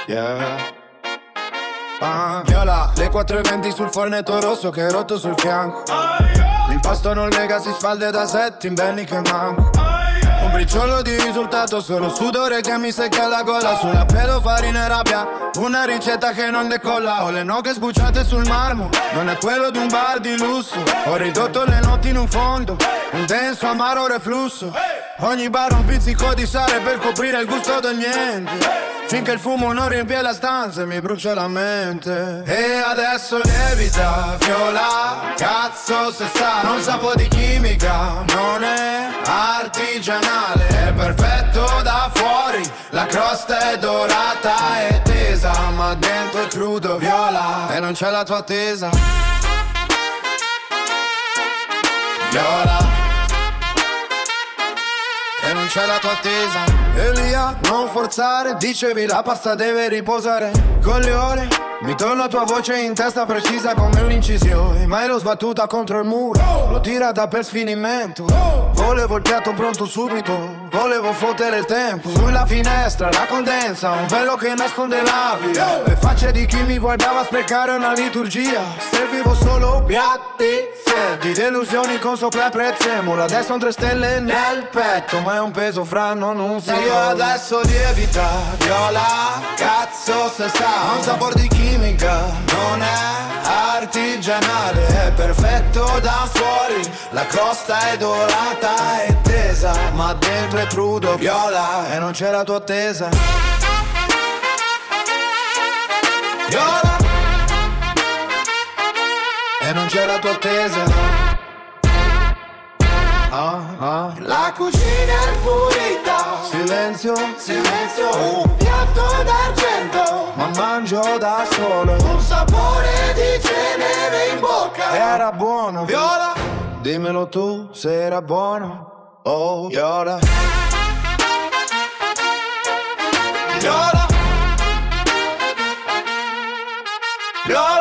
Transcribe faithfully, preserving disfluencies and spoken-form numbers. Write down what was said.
Yeah. Ah, viola, le quattro e venti sul fornetto rosso che è rotto sul fianco. L'impasto non lega, si sfalda da sette inverni che manco. Un briciolo di risultato, solo sudore che mi secca la gola. Sulla pelo, farina e rabbia, una ricetta che non decolla. Ho le nocche sbucciate sul marmo, non è quello di un bar di lusso. Ho ridotto le notti in un fondo, un denso amaro reflusso. Ogni bar un pizzico di sale per coprire il gusto del niente. Finché il fumo non riempie la stanza e mi brucia la mente. E adesso lievita, viola, cazzo se sta. Non sa po' di chimica, non è artigianale. È perfetto da fuori, la crosta è dorata e tesa, ma dentro è crudo, viola, e non c'è la tua attesa. Viola, e non c'è la tua attesa. Elia, non forzare, dicevi la pasta deve riposare. Con le ore mi torna tua voce in testa precisa come un'incisione. Mai l'ho sbattuta contro il muro, l'ho tirata per sfinimento. Volevo il piatto pronto subito, volevo fottere il tempo. Sulla finestra la condensa, un velo che nasconde la via. Le facce di chi mi guardava sprecare una liturgia. Servivo solo piatti freddi, delusioni con sopra il prezzemolo. Adesso un tre stelle nel petto, ma è un peso fra non un sì. Io adesso lievita, viola, cazzo se sa. Un sapore di chimica, non è artigianale. È perfetto da fuori, la crosta è dorata e tesa, ma dentro è crudo, viola, e non c'è la tua attesa. Viola, e non c'è la tua attesa. Ah, ah. La cucina è pulita, silenzio, silenzio. Un piatto d'argento, ma mangio da solo. Un sapore di cenere in bocca. Era buono, viola, dimmelo tu se era buono. Oh, viola, viola, viola.